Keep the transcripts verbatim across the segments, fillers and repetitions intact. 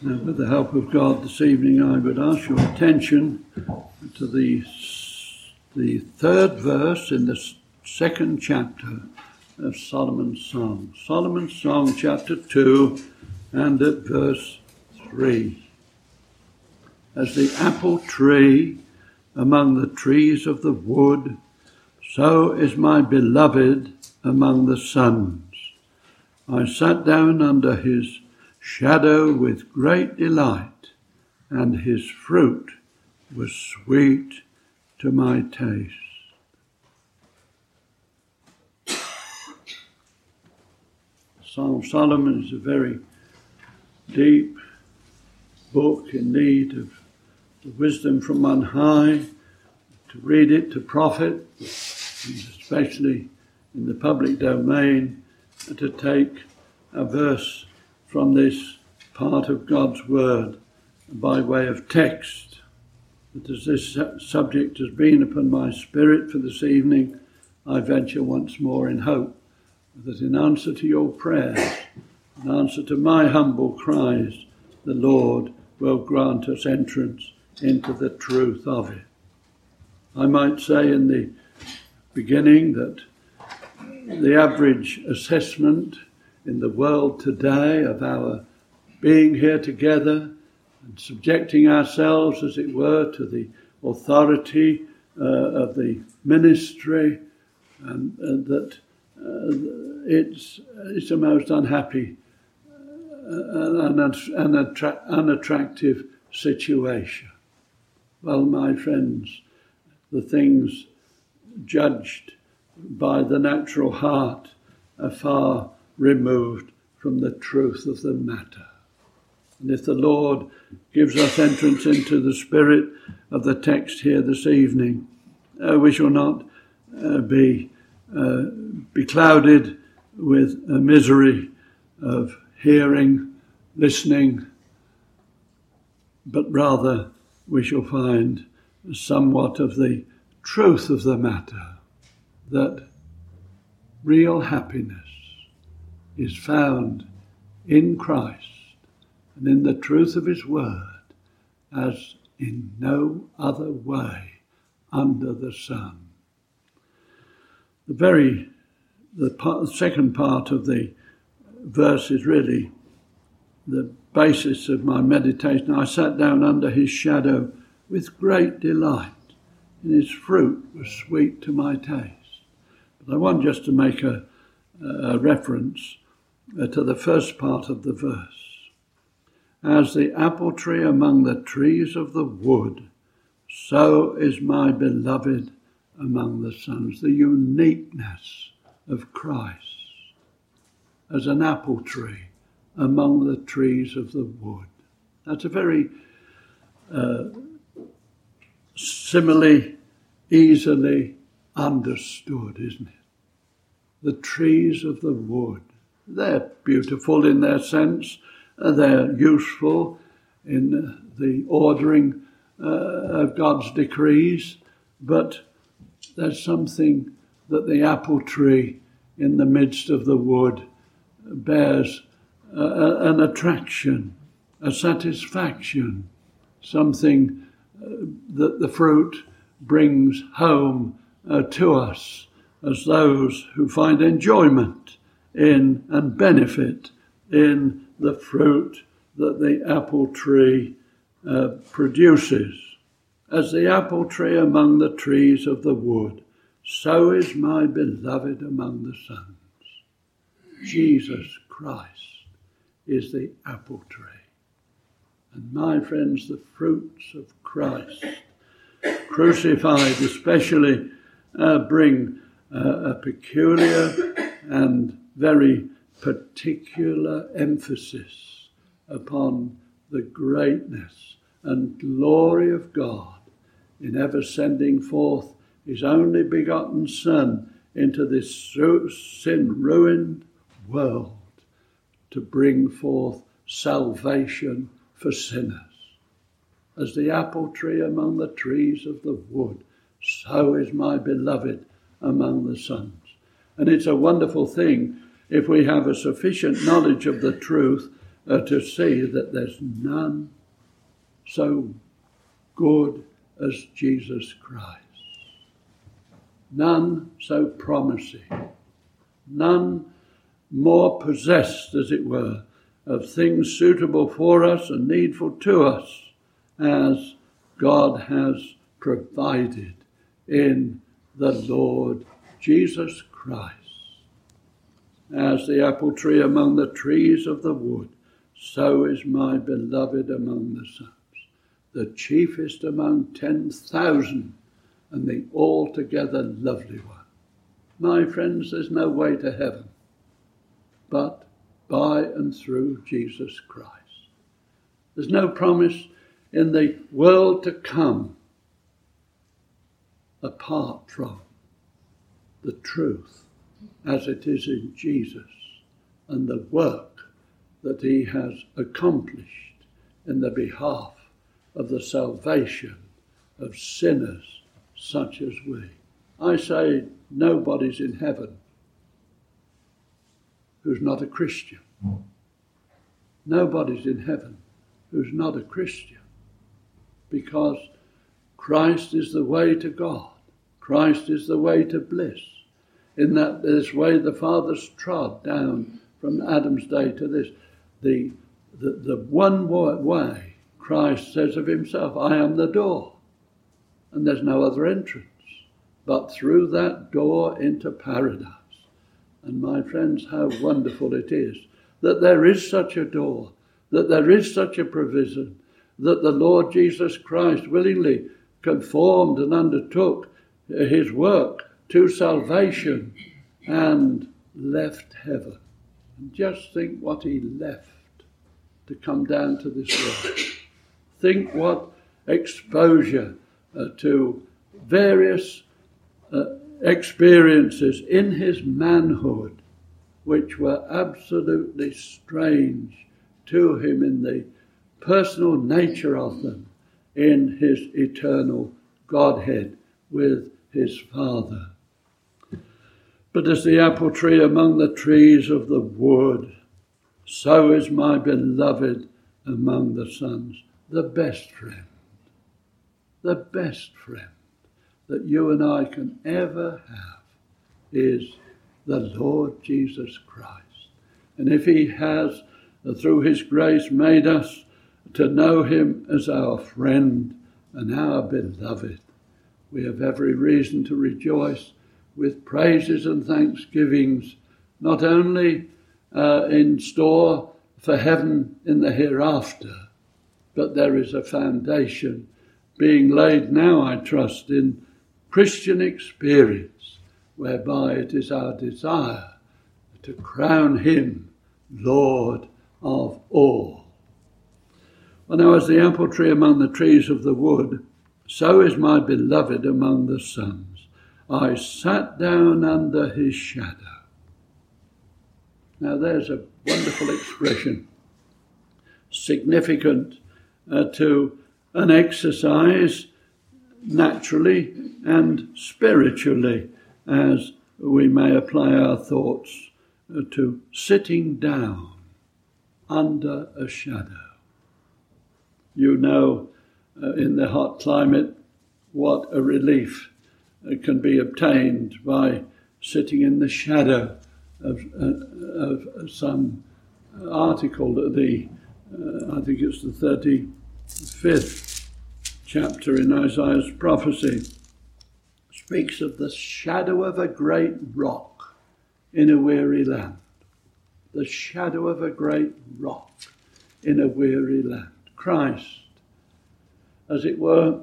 Now, with the help of God this evening, I would ask your attention to the, the third verse in the second chapter of Solomon's Song. Solomon's Song, chapter two, and at verse three. As the apple tree among the trees of the wood, so is my beloved among the sons. I sat down under his shadow with great delight, and his fruit was sweet to my taste. Song of Solomon is a very deep book in need of the wisdom from on high, to read it, to profit, especially in the public domain, and to take a verse from this part of God's word by way of text. But as this subject has been upon my spirit for this evening, I venture once more in hope that in answer to your prayers, in answer to my humble cries, the Lord will grant us entrance into the truth of it. I might say in the beginning that the average assessment in the world today of our being here together and subjecting ourselves, as it were, to the authority uh, of the ministry, and, and that uh, it's it's a most unhappy uh, and unattra- unattractive situation. Well, my friends, the things judged by the natural heart are far removed from the truth of the matter. And if the Lord gives us entrance into the spirit of the text here this evening, uh, we shall not uh, be uh, beclouded with a misery of hearing, listening, but rather we shall find somewhat of the truth of the matter, that real happiness is found in Christ and in the truth of his word as in no other way under the sun. The very, the part, second part of the verse is really the basis of my meditation. I sat down under his shadow with great delight, and his fruit was sweet to my taste. But I want just to make a, a reference uh, to the first part of the verse. As the apple tree among the trees of the wood, so is my beloved among the sons. The uniqueness of Christ as an apple tree among the trees of the wood. That's a very uh, simile, easily understood, isn't it? The trees of the wood. They're beautiful in their sense. They're useful in the ordering uh, of God's decrees. But there's something that the apple tree in the midst of the wood bears uh, an attraction, a satisfaction, something uh, that the fruit brings home uh, to us as those who find enjoyment in and benefit in the fruit that the apple tree uh, produces. As the apple tree among the trees of the wood, so is my beloved among the sons. Jesus Christ is the apple tree. And my friends, the fruits of Christ, crucified especially, uh, bring uh, a peculiar and very particular emphasis upon the greatness and glory of God in ever sending forth his only begotten Son into this sin-ruined world to bring forth salvation for sinners. As the apple tree among the trees of the wood, so is my beloved among the sons. And it's a wonderful thing if we have a sufficient knowledge of the truth uh, to see that there's none so good as Jesus Christ. None so promising. None more possessed, as it were, of things suitable for us and needful to us as God has provided in the Lord Jesus Christ. As the apple tree among the trees of the wood, so is my beloved among the sons, the chiefest among ten thousand, and the altogether lovely one. My friends, there's no way to heaven but by and through Jesus Christ. There's no promise in the world to come apart from the truth as it is in Jesus and the work that he has accomplished in the behalf of the salvation of sinners such as we. I say nobody's in heaven who's not a Christian. Nobody's in heaven who's not a Christian, because Christ is the way to God. Christ is the way to bliss. In that this way the fathers trod down from Adam's day to this. The, the, the one way, Christ says of himself, I am the door, and there's no other entrance but through that door into paradise. And my friends, how wonderful it is that there is such a door, that there is such a provision, that the Lord Jesus Christ willingly conformed and undertook his work to salvation and left heaven. And just think what he left to come down to this world. Think what exposure uh, to various uh, experiences in his manhood, which were absolutely strange to him in the personal nature of them, in his eternal Godhead with his Father. But as the apple tree among the trees of the wood, so is my beloved among the sons. The best friend, the best friend that you and I can ever have is the Lord Jesus Christ. And if he has, through his grace, made us to know him as our friend and our beloved, we have every reason to rejoice with praises and thanksgivings, not only uh, in store for heaven in the hereafter, but there is a foundation being laid now, I trust, in Christian experience, whereby it is our desire to crown him Lord of all. Well, now, as the apple tree among the trees of the wood, so is my beloved among the sons. I sat down under his shadow. Now, there's a wonderful expression, significant uh, to an exercise naturally and spiritually, as we may apply our thoughts uh, to sitting down under a shadow. You know, uh, in the hot climate, what a relief uh, can be obtained by sitting in the shadow of, uh, of some article. The uh, I think it's the thirty-fifth chapter in Isaiah's prophecy, speaks of the shadow of a great rock in a weary land. The shadow of a great rock in a weary land. Christ, as it were,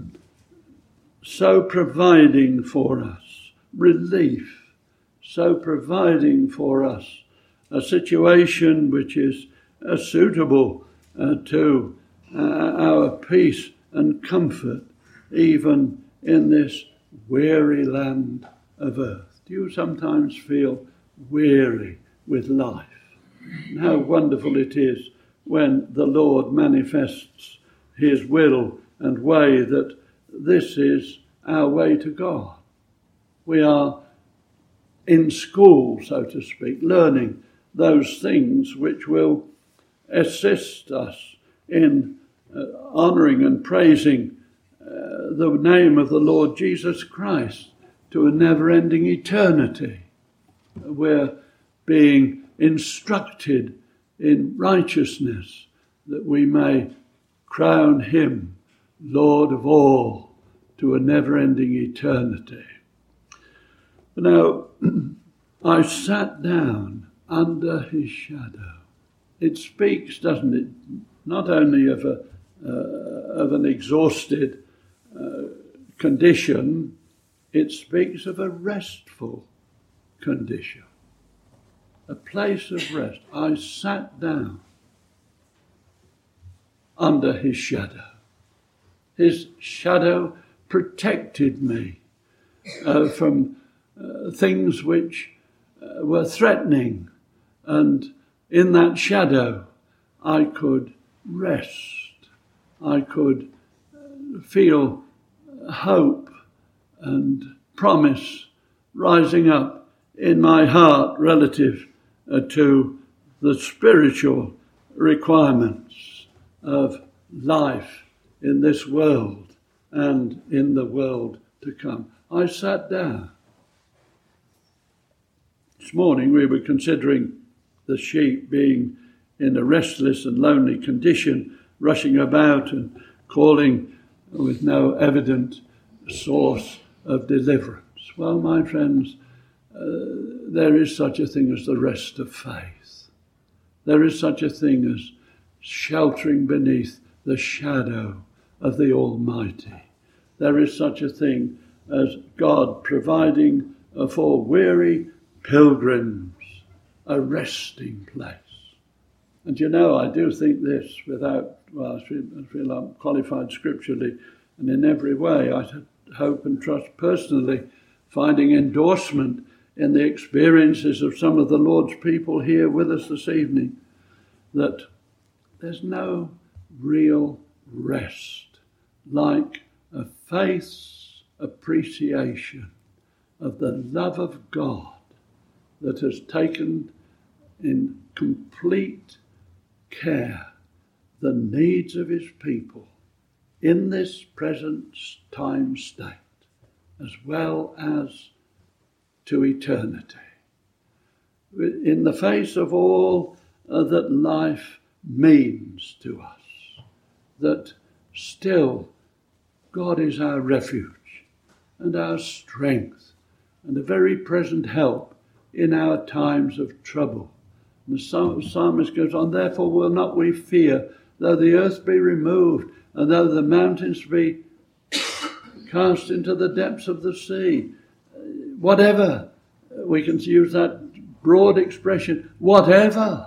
so providing for us relief, so providing for us a situation which is uh, suitable uh, to uh, our peace and comfort, even in this weary land of earth. Do you sometimes feel weary with life? And how wonderful it is when the Lord manifests his will and way, that this is our way to God. We are in school, so to speak, learning those things which will assist us in uh, honouring and praising uh, the name of the Lord Jesus Christ to a never-ending eternity. We're being instructed in righteousness that we may crown him Lord of all to a never-ending eternity. Now, I sat down under his shadow. It speaks, doesn't it, not only of a uh, of an exhausted uh, condition, it speaks of a restful condition, a place of rest. I sat down under his shadow. His shadow protected me uh, from uh, things which uh, were threatening, and in that shadow I could rest. I could uh, feel hope and promise rising up in my heart relative uh, to the spiritual requirements of life in this world and in the world to come. I sat down. This morning we were considering the sheep being in a restless and lonely condition, rushing about and calling with no evident source of deliverance. Well, my friends, uh, there is such a thing as the rest of faith. There is such a thing as sheltering beneath the shadow of the Almighty. There is such a thing as God providing for weary pilgrims a resting place. And you know, I do think this without, well, I feel, I feel I'm qualified scripturally and in every way. I hope and trust personally, finding endorsement in the experiences of some of the Lord's people here with us this evening, that there's no real rest like a faith's appreciation of the love of God that has taken in complete care the needs of his people in this present time state, as well as to eternity. In the face of all uh, that life means to us, that still God is our refuge and our strength and a very present help in our times of trouble. And the psalmist goes on, therefore will not we fear, though the earth be removed, and though the mountains be cast into the depths of the sea. Whatever, we can use that broad expression, whatever,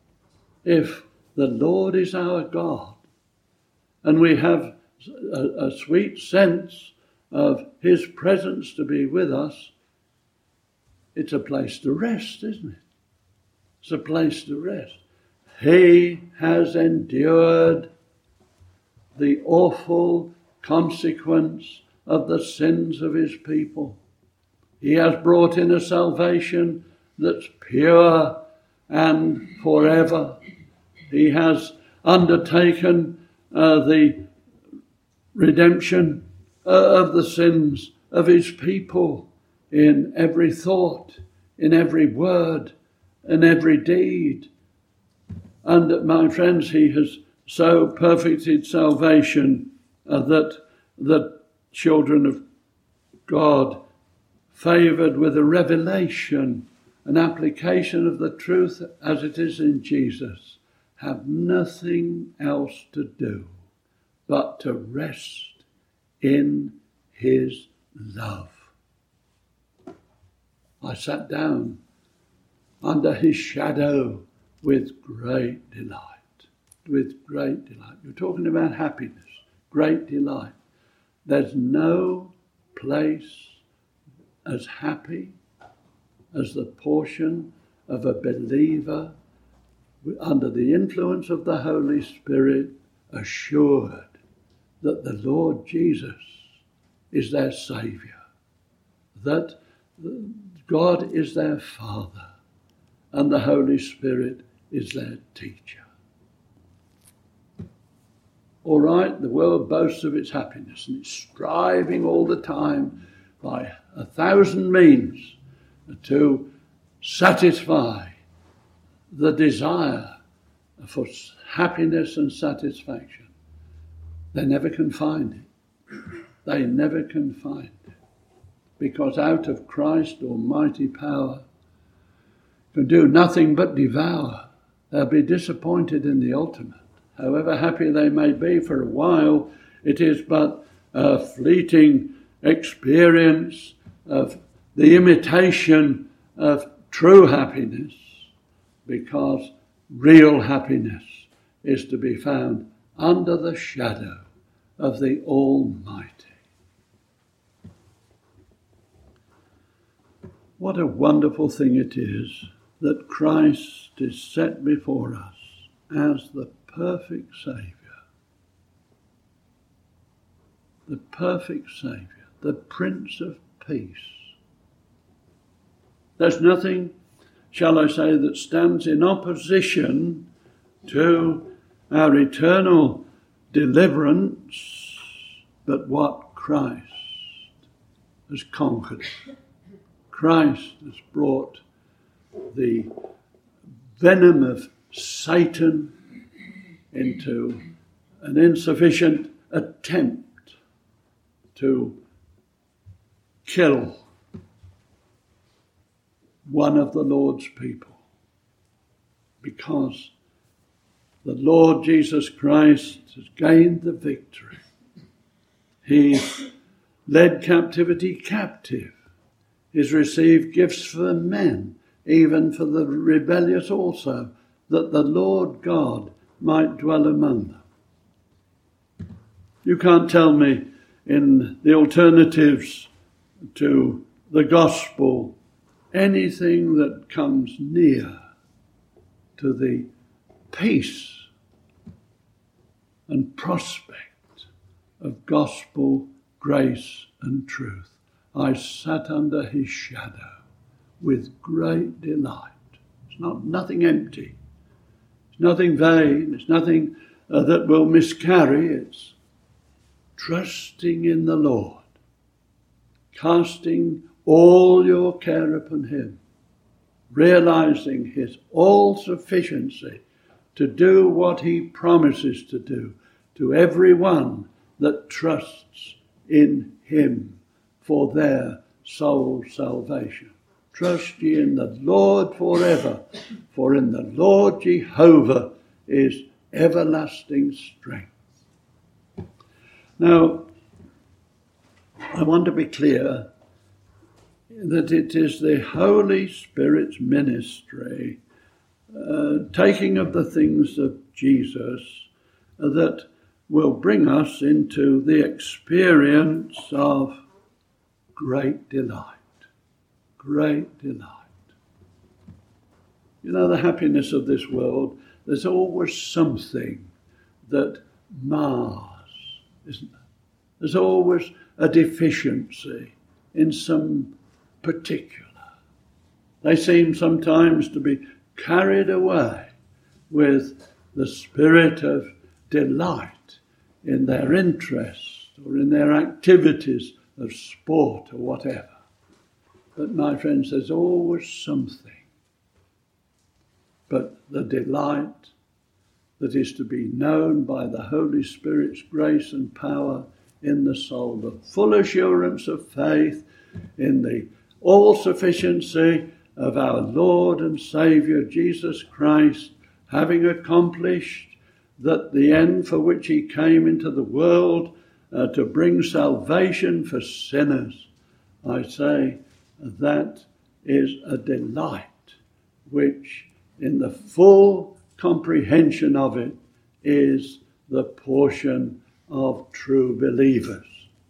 if the Lord is our God, and we have a, a sweet sense of his presence to be with us, it's a place to rest, isn't it? It's a place to rest. He has endured the awful consequence of the sins of his people. He has brought in a salvation that's pure and forever. He has undertaken uh, the redemption uh, of the sins of his people in every thought, in every word, in every deed. And my friends, he has so perfected salvation uh, that the children of God, favoured with a revelation, an application of the truth as it is in Jesus, have nothing else to do but to rest in his love. I sat down under his shadow with great delight. With great delight. You're talking about happiness, great delight. There's no place as happy as the portion of a believer under the influence of the Holy Spirit, assured that the Lord Jesus is their Saviour, that God is their Father, and the Holy Spirit is their teacher. All right, the world boasts of its happiness and it's striving all the time by a thousand means to satisfy the desire for happiness and satisfaction. They never can find it. They never can find it. Because out of Christ's almighty power can do nothing but devour. They'll be disappointed in the ultimate. However happy they may be for a while, it is but a fleeting experience of the imitation of true happiness, because real happiness is to be found under the shadow of the Almighty. What a wonderful thing it is that Christ is set before us as the perfect Saviour. The perfect Saviour, the Prince of Peace. There's nothing, shall I say, that stands in opposition to our eternal deliverance, but what Christ has conquered. Christ has brought the venom of Satan into an insufficient attempt to kill one of the Lord's people, because the Lord Jesus Christ has gained the victory. He led captivity captive. He's received gifts for men, even for the rebellious also, that the Lord God might dwell among them. You can't tell me in the alternatives to the gospel anything that comes near to the peace and prospect of gospel grace and truth. I sat under his shadow with great delight. It's not nothing empty. It's nothing vain. It's nothing uh, that will miscarry. It's trusting in the Lord, casting all your care upon him, realizing his all-sufficiency to do what he promises to do to everyone that trusts in him for their soul salvation. Trust ye in the Lord forever, for in the Lord Jehovah is everlasting strength. Now, I want to be clear that it is the Holy Spirit's ministry, uh, taking of the things of Jesus, uh, that will bring us into the experience of great delight. Great delight. You know, the happiness of this world, there's always something that mars, isn't there? There's always a deficiency in some particular. They seem sometimes to be carried away with the spirit of delight in their interest or in their activities of sport or whatever. But my friends, there's always something. But the delight that is to be known by the Holy Spirit's grace and power in the soul, the full assurance of faith in the all-sufficiency of our Lord and Saviour Jesus Christ, having accomplished that the end for which he came into the world, uh, to bring salvation for sinners. I say that is a delight which, in the full comprehension of it, is the portion of true believers.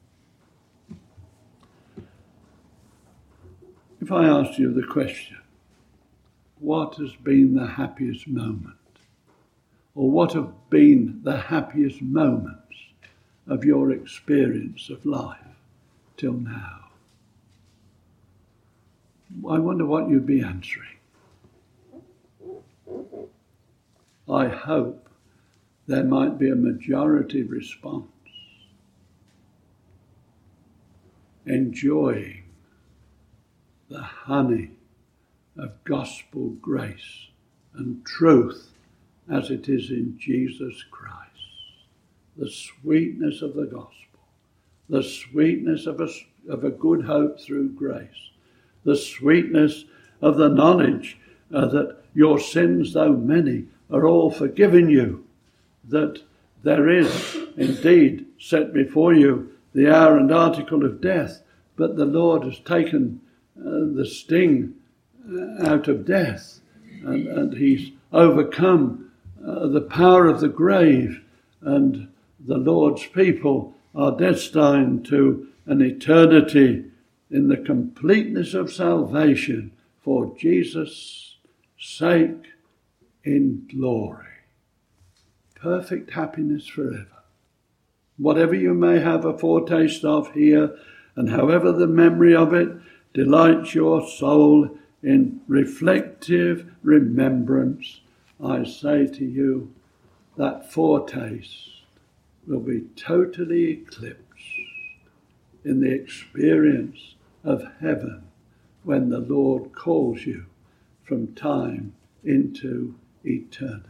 If I asked you the question, what has been the happiest moment? Or what have been the happiest moments of your experience of life till now? I wonder what you'd be answering. I hope there might be a majority response, enjoying the honey of gospel grace and truth as it is in Jesus Christ. The sweetness of the gospel, the sweetness of a, of a good hope through grace, the sweetness of the knowledge uh, that your sins, though many, are all forgiven you, that there is indeed set before you the hour and article of death, but the Lord has taken uh, the sting uh, out of death, and, and he's overcome uh, the power of the grave, and the Lord's people are destined to an eternity in the completeness of salvation for Jesus' sake in glory. Perfect happiness forever. Whatever you may have a foretaste of here, and however the memory of it delights your soul in reflective remembrance, I say to you that foretaste will be totally eclipsed in the experience of heaven when the Lord calls you from time into eternity.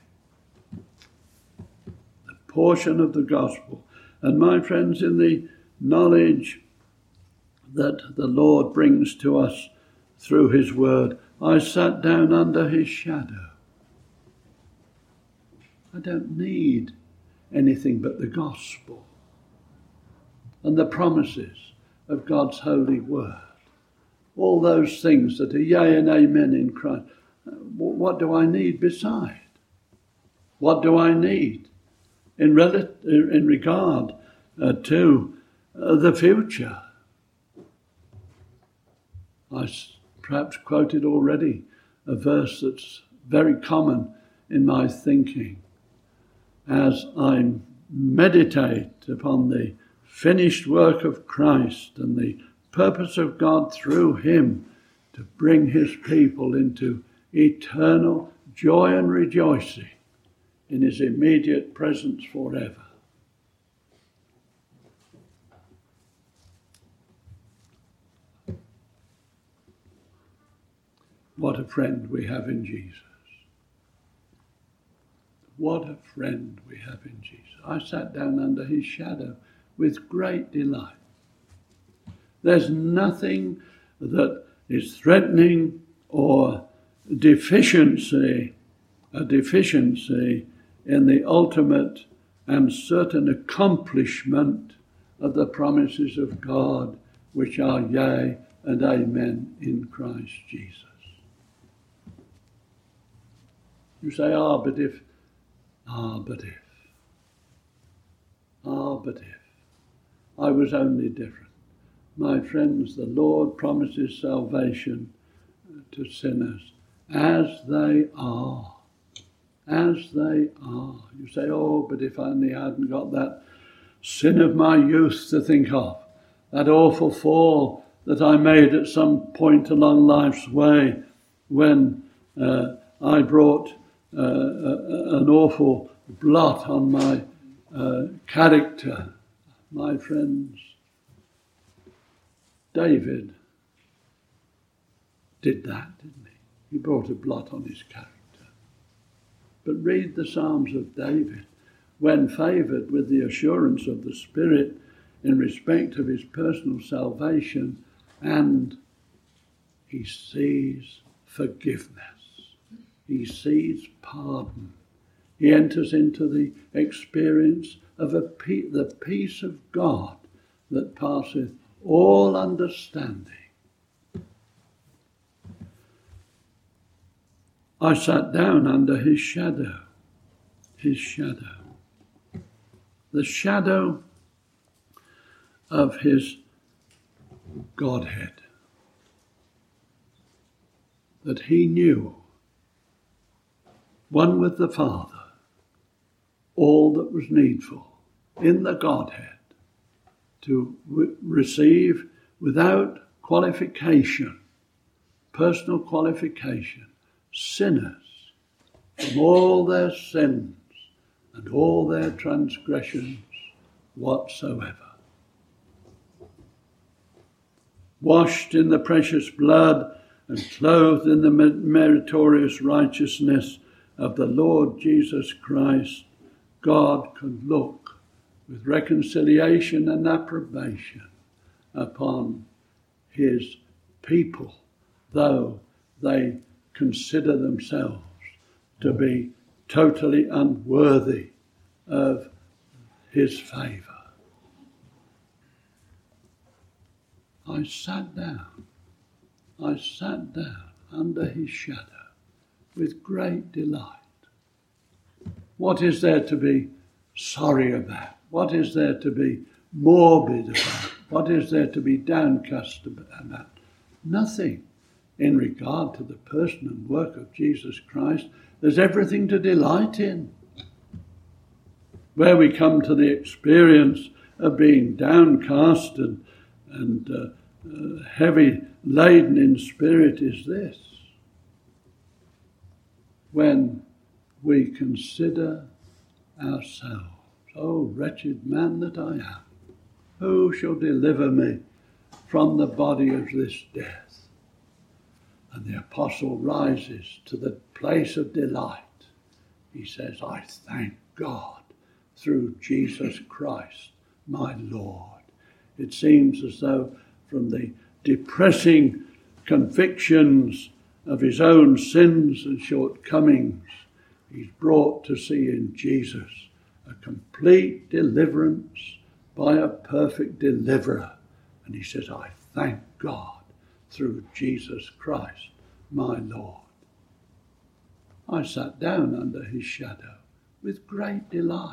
The portion of the gospel, and my friends, in the knowledge that the Lord brings to us through his word, I sat down under his shadow. I don't need anything but the gospel and the promises of God's holy word. All those things that are yea and amen in Christ. What do I need beside? What do I need in, rel- in regard uh, to uh, the future? I perhaps quoted already a verse that's very common in my thinking as I meditate upon the finished work of Christ and the purpose of God through him to bring his people into eternal joy and rejoicing in his immediate presence forever. What a friend we have in Jesus. What a friend we have in Jesus. I sat down under his shadow with great delight. There's nothing that is threatening or deficiency, a deficiency in the ultimate and certain accomplishment of the promises of God, which are yea and amen in Christ Jesus. You say, ah, but if, ah, but if, ah, but if, I was only different. My friends, the Lord promises salvation to sinners as they are, as they are. You say, oh, but if only I hadn't got that sin of my youth to think of, that awful fall that I made at some point along life's way when uh, I brought uh, a, an awful blot on my uh, character. My friends, David did that, didn't he? He brought a blot on his character. But read the Psalms of David, when favoured with the assurance of the Spirit in respect of his personal salvation, and he sees forgiveness. He sees pardon. He enters into the experience of a pe- the peace of God that passeth all understanding. I sat down under his shadow, his shadow, the shadow of his Godhead, that he knew, one with the Father, all that was needful in the Godhead to w- receive without qualification, personal qualification, sinners from all their sins and all their transgressions whatsoever. Washed in the precious blood and clothed in the meritorious righteousness of the Lord Jesus Christ, God could look with reconciliation and approbation upon his people, though they consider themselves to be totally unworthy of his favour. I sat down, I sat down under his shadow with great delight. What is there to be sorry about? What is there to be morbid about? What is there to be downcast about? Nothing. In regard to the person and work of Jesus Christ, there's everything to delight in. Where we come to the experience of being downcast and, and uh, uh, heavy laden in spirit is this: when we consider ourselves, "Oh, wretched man that I am, who shall deliver me from the body of this death?" And the apostle rises to the place of delight. He says, "I thank God through Jesus Christ, my Lord." It seems as though from the depressing convictions of his own sins and shortcomings, he's brought to see in Jesus a complete deliverance by a perfect deliverer. And he says, "I thank God through Jesus Christ, my Lord." I sat down under his shadow with great delight.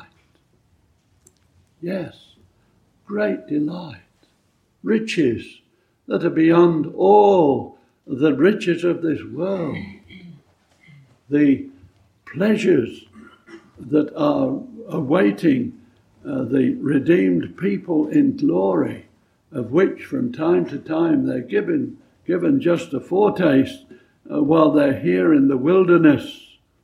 Yes, great delight. Riches that are beyond all the riches of this world. The pleasures that are awaiting uh, the redeemed people in glory, of which from time to time they're given given just a foretaste uh, while they're here in the wilderness.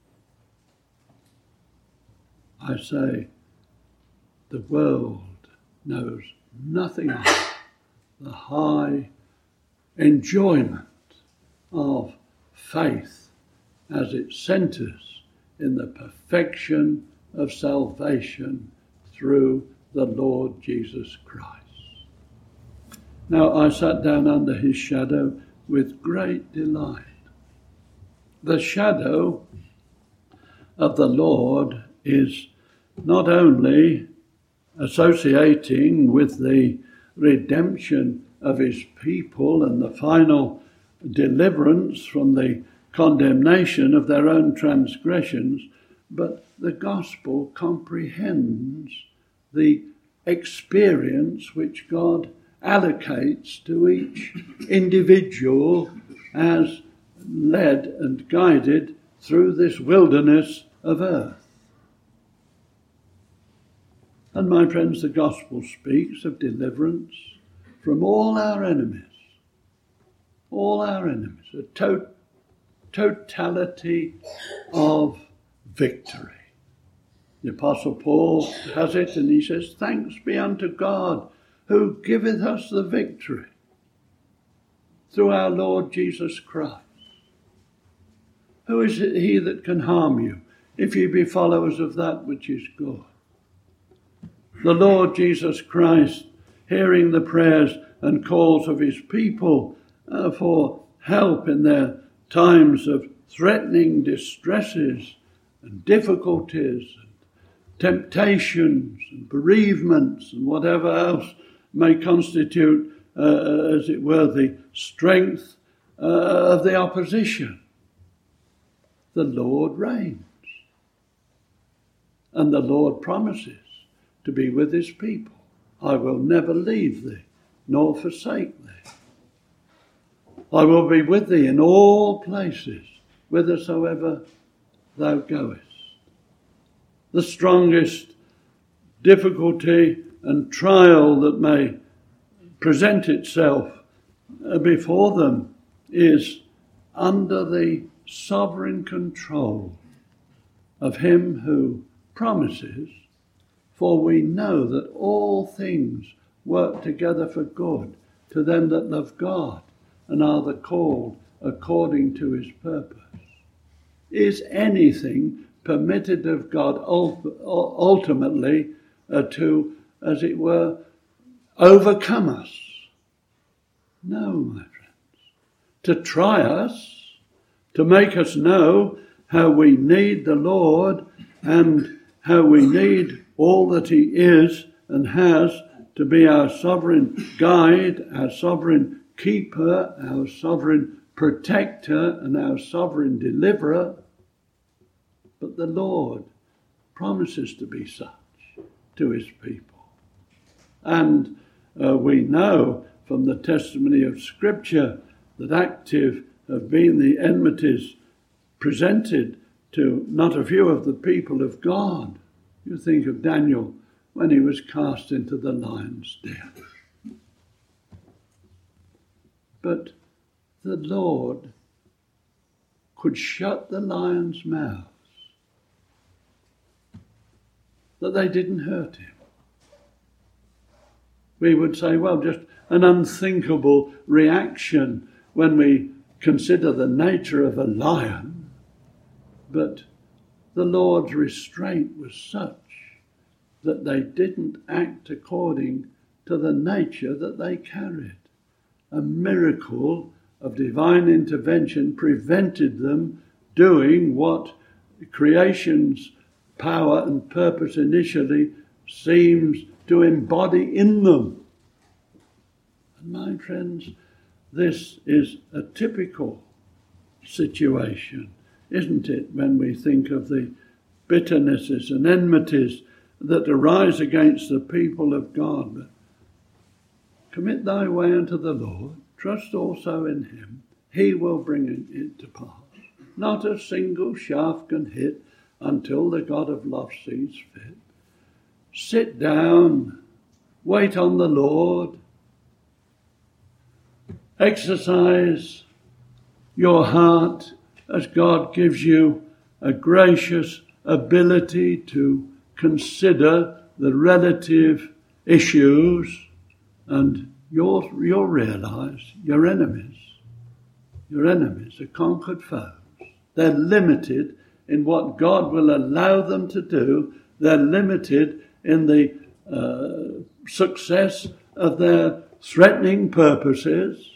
I say, the world knows nothing of the high enjoyment of faith as it centres in the perfection of salvation through the Lord Jesus Christ. Now I sat down under his shadow with great delight. The shadow of the Lord is not only associating with the redemption of his people and the final deliverance from the condemnation of their own transgressions, but the gospel comprehends the experience which God allocates to each individual as led and guided through this wilderness of earth. And my friends, the gospel speaks of deliverance from all our enemies, all our enemies, a to- totality of victory. The Apostle Paul has it, and he says, "Thanks be unto God, who giveth us the victory through our Lord Jesus Christ." Who is it he that can harm you, if ye be followers of that which is good? The Lord Jesus Christ, hearing the prayers and calls of his people uh, for help in their times of threatening distresses and difficulties and temptations and bereavements and whatever else may constitute, uh, as it were, the strength uh, of the opposition. The Lord reigns. And the Lord promises to be with his people. "I will never leave thee, nor forsake thee. I will be with thee in all places, whithersoever thou goest." The strongest difficulty and trial that may present itself before them is under the sovereign control of him who promises, for we know that all things work together for good to them that love God and are the called according to his purpose. Is anything permitted of God ultimately uh, to, as it were, overcome us? No, my friends. To try us, to make us know how we need the Lord and how we need all that he is and has to be our sovereign guide, our sovereign keeper, our sovereign protector and our sovereign deliverer. But the Lord promises to be such to his people. And uh, we know from the testimony of Scripture that active have been the enmities presented to not a few of the people of God. You think of Daniel when he was cast into the lion's den. But the Lord could shut the lions' mouths, that they didn't hurt him. We would say, well, just an unthinkable reaction when we consider the nature of a lion. But the Lord's restraint was such that they didn't act according to the nature that they carried. A miracle of divine intervention prevented them doing what creation's power and purpose initially seems to embody in them. And my friends, this is a typical situation, isn't it, when we think of the bitternesses and enmities that arise against the people of God. But commit thy way unto the Lord, trust also in him, he will bring it to pass. Not a single shaft can hit until the God of love sees fit. Sit down, wait on the Lord, exercise your heart as God gives you a gracious ability to consider the relative issues, and you'll, you'll realize your enemies, your enemies are conquered foes. They're limited in what God will allow them to do. They're limited in the uh, success of their threatening purposes.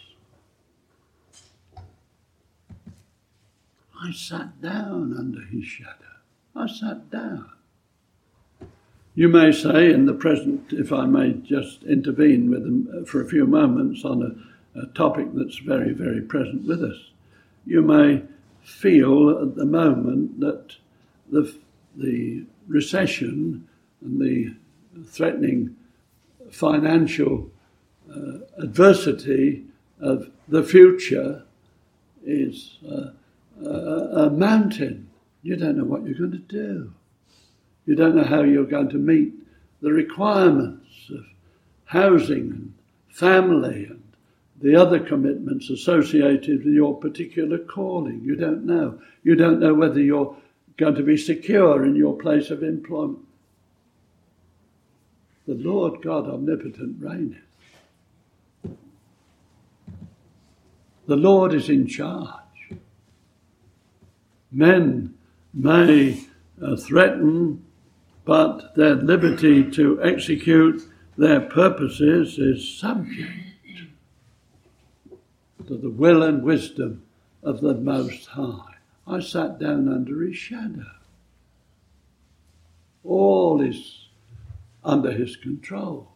I sat down under his shadow. I sat down. You may say in the present, if I may just intervene with them for a few moments on a, a topic that's very, very present with us, you may feel at the moment that the, the recession and the threatening financial uh, adversity of the future is uh, a, a mountain. You don't know what you're going to do. You don't know how you're going to meet the requirements of housing and family and the other commitments associated with your particular calling. You don't know. You don't know whether you're going to be secure in your place of employment. The Lord God omnipotent reigneth. The Lord is in charge. Men may uh, threaten, but their liberty to execute their purposes is subject to the will and wisdom of the Most High. I sat down under his shadow. All is under his control.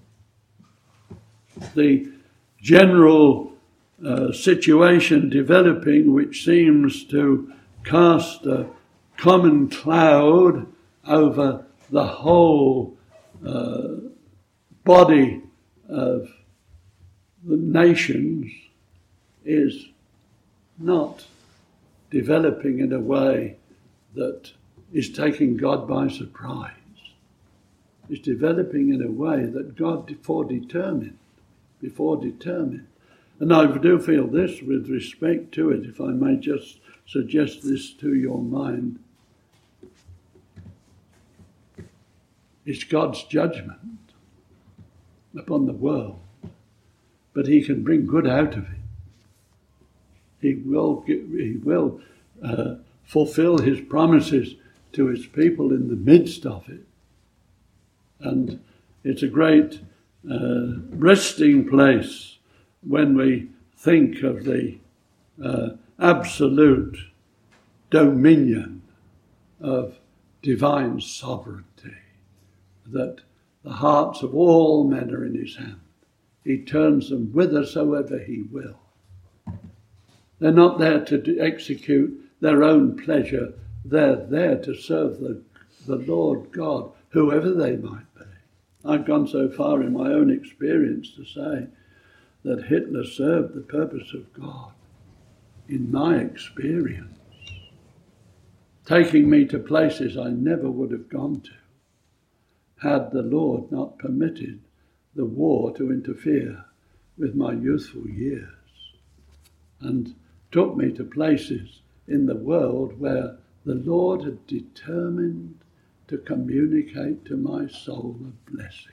The general uh, situation developing, which seems to cast a common cloud over the whole uh, body of the nations, is not developing in a way that is taking God by surprise. It's developing in a way that God before determined, before determined. And I do feel this with respect to it, if I may just suggest this to your mind. It's God's judgment upon the world, but he can bring good out of it. He will, he will uh, fulfill his promises to his people in the midst of it. And it's a great uh, resting place when we think of the uh, absolute dominion of divine sovereignty, that the hearts of all men are in his hand. He turns them whithersoever he will. They're not there to do, execute their own pleasure. They're there to serve the, the Lord God, whoever they might be. I've gone so far in my own experience to say that Hitler served the purpose of God in my experience, taking me to places I never would have gone to had the Lord not permitted the war to interfere with my youthful years, and took me to places in the world where the Lord had determined to communicate to my soul a blessing.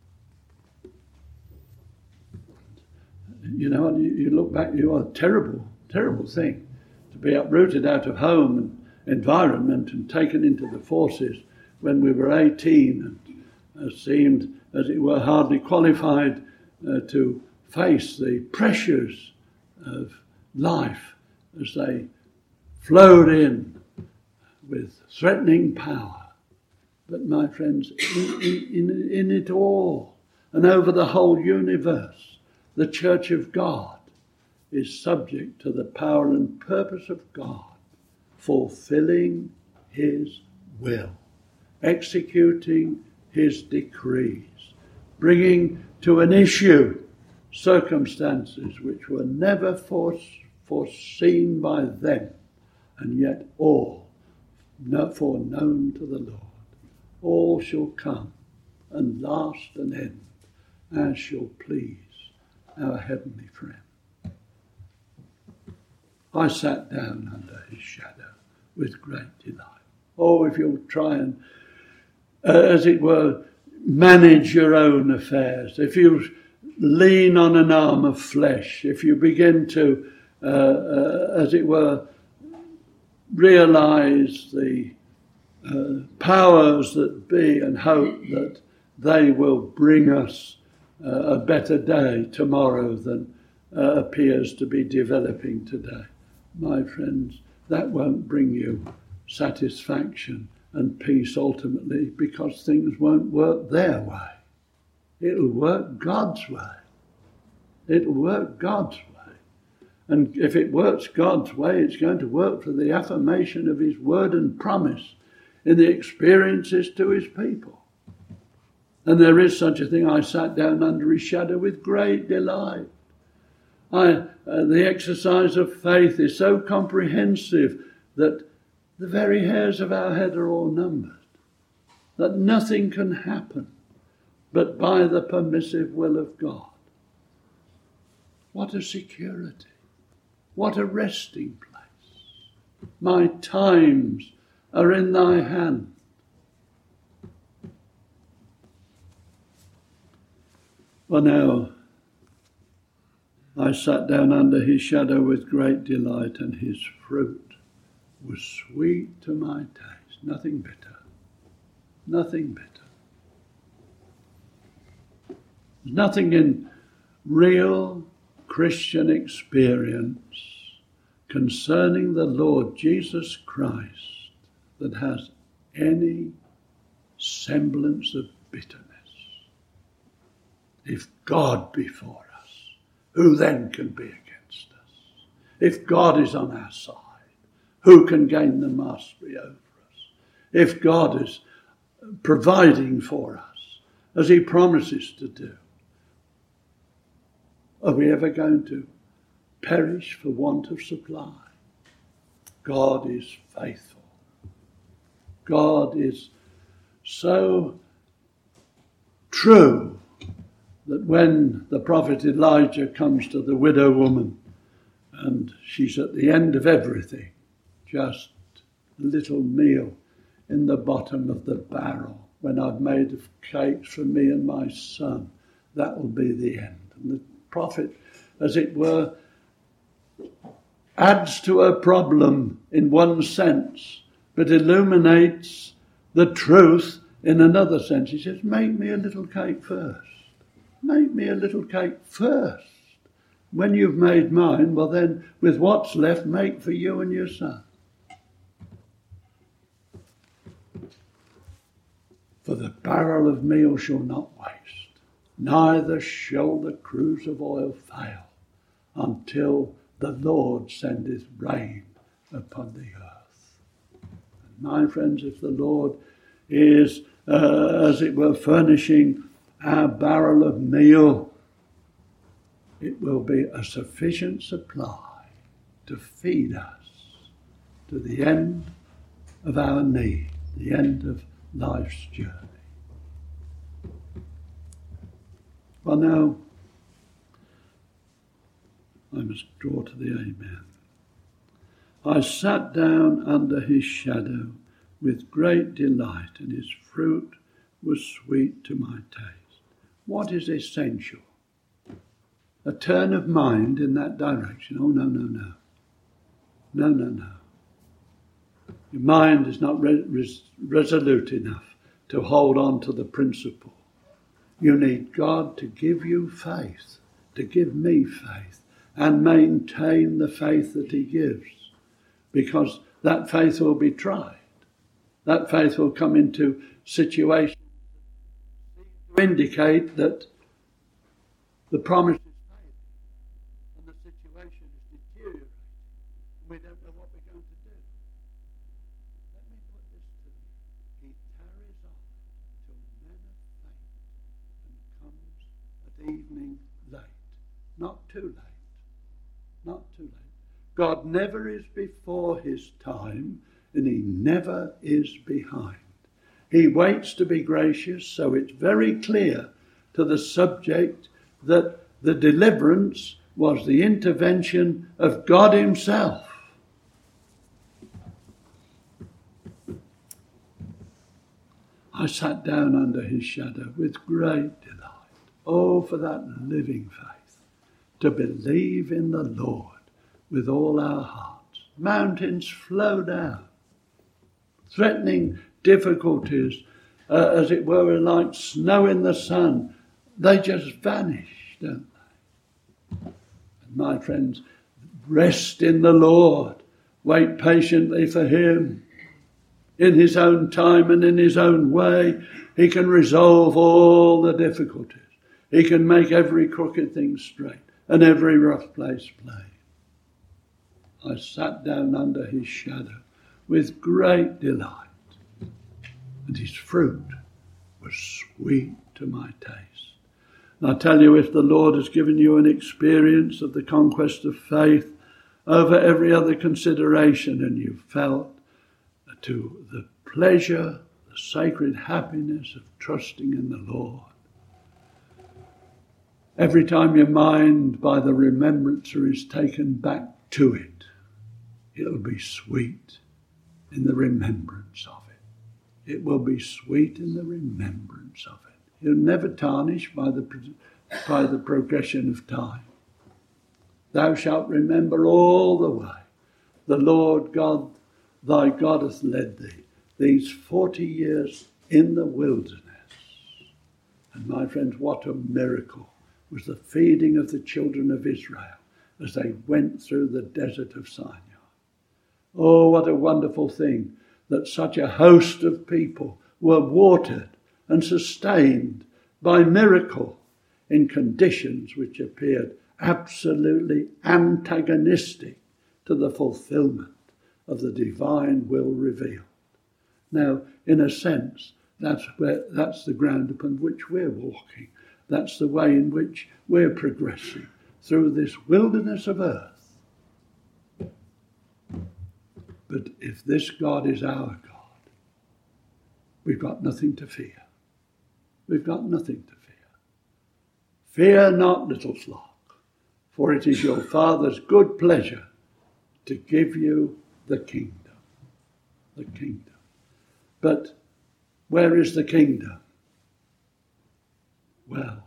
You know, you look back, you are a terrible, terrible thing to be uprooted out of home and environment and taken into the forces when we were eighteen and uh, seemed, as it were, hardly qualified uh, to face the pressures of life as they flowed in with threatening power. But my friends, in, in, in it all and over the whole universe, the Church of God is subject to the power and purpose of God, fulfilling his will, executing his decrees, bringing to an issue circumstances which were never foreseen by them, and yet all foreknown to the Lord. All shall come and last and end, as shall please our heavenly friend. I sat down under his shadow with great delight. Oh, if you'll try and, uh, as it were, manage your own affairs, if you lean on an arm of flesh, if you begin to, uh, uh, as it were, realize the uh, powers that be and hope that they will bring us uh, a better day tomorrow than uh, appears to be developing today. My friends, that won't bring you satisfaction and peace ultimately, because things won't work their way. It'll work God's way. It'll work God's way. And if it works God's way, it's going to work for the affirmation of his word and promise in the experiences to his people. And there is such a thing. I sat down under his shadow with great delight. I, uh, the exercise of faith is so comprehensive that the very hairs of our head are all numbered, that nothing can happen but by the permissive will of God. What a security. What a resting place. My times are in thy hand. Well, now, I sat down under his shadow with great delight, and his fruit was sweet to my taste. Nothing bitter. Nothing bitter. There's nothing in real Christian experience concerning the Lord Jesus Christ that has any semblance of bitterness. If God be for us, who then can be against us? If God is on our side, who can gain the mastery over us? If God is providing for us, as he promises to do, are we ever going to perish for want of supply? God is faithful. God is so true that when the prophet Elijah comes to the widow woman and she's at the end of everything, just a little meal in the bottom of the barrel, when I've made cakes for me and my son, that will be the end. And the prophet, as it were, adds to a problem in one sense, but illuminates the truth in another sense. He says, make me a little cake first. Make me a little cake first. When you've made mine, well then, with what's left, make for you and your son. For the barrel of meal shall not waste, neither shall the cruse of oil fail, until the Lord sendeth rain upon the earth. And my friends, if the Lord is, uh, as it were, furnishing our barrel of meal, it will be a sufficient supply to feed us to the end of our need, the end of life's journey. Well, now, I must draw to the amen. I sat down under his shadow with great delight, and his fruit was sweet to my taste. What is essential? A turn of mind in that direction. Oh, no, no, no. No, no, no. Your mind is not re- res- resolute enough to hold on to the principle. You need God to give you faith, to give me faith, and maintain the faith that he gives, because that faith will be tried. That faith will come into situations to indicate that the promise is faithful and the situation is deteriorating. We don't know what we're going to do. Let me put this to you. He tarries on till men are faint and comes at evening late. Not too late. Not too late. God never is before his time, and he never is behind. He waits to be gracious, so it's very clear to the subject that the deliverance was the intervention of God himself. I sat down under his shadow with great delight. Oh, for that living faith, to believe in the Lord with all our hearts. Mountains flow down. Threatening difficulties, uh, as it were, like snow in the sun, they just vanish, don't they? And my friends, rest in the Lord. Wait patiently for him. In his own time and in his own way, he can resolve all the difficulties. He can make every crooked thing straight and every rough place plain. I sat down under his shadow with great delight, and his fruit was sweet to my taste. And I tell you, if the Lord has given you an experience of the conquest of faith over every other consideration, and you've felt to the pleasure, the sacred happiness of trusting in the Lord, every time your mind by the remembrancer is taken back to it, it'll be sweet in the remembrance of it. It will be sweet in the remembrance of it. It'll never tarnish by the, by the progression of time. Thou shalt remember all the way the Lord God, thy God hath led thee these forty years in the wilderness. And my friends, what a miracle was the feeding of the children of Israel as they went through the desert of Sinai. Oh, what a wonderful thing that such a host of people were watered and sustained by miracle in conditions which appeared absolutely antagonistic to the fulfillment of the divine will revealed. Now, in a sense, that's where that's the ground upon which we're walking. That's the way in which we're progressing through this wilderness of earth. But if this God is our God, we've got nothing to fear. We've got nothing to fear. Fear not, little flock, for it is your Father's good pleasure to give you the kingdom. The kingdom. But Where is the kingdom? Well,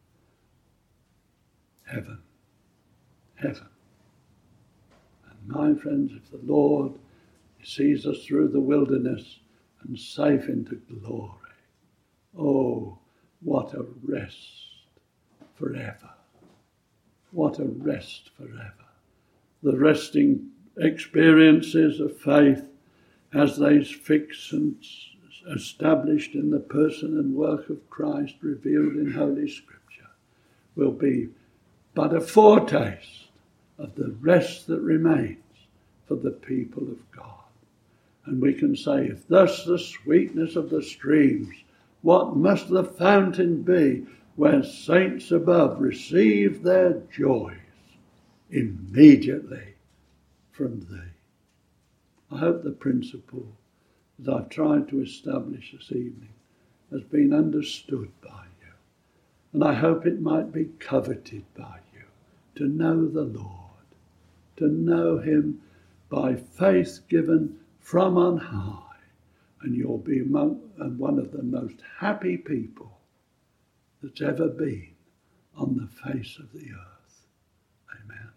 heaven. Heaven. And my friends, if the Lord sees us through the wilderness and safe into glory, oh, what a rest forever. What a rest forever. The resting experiences of faith as they fix and established in the person and work of Christ revealed in Holy Scripture will be but a foretaste of the rest that remains for the people of God. And we can say, if thus the sweetness of the streams, what must the fountain be where saints above receive their joys immediately from thee? I hope the principle that I've tried to establish this evening has been understood by you. And I hope it might be coveted by you to know the Lord, to know him by faith given from on high. And you'll be among, and one of the most happy people that's ever been on the face of the earth. Amen.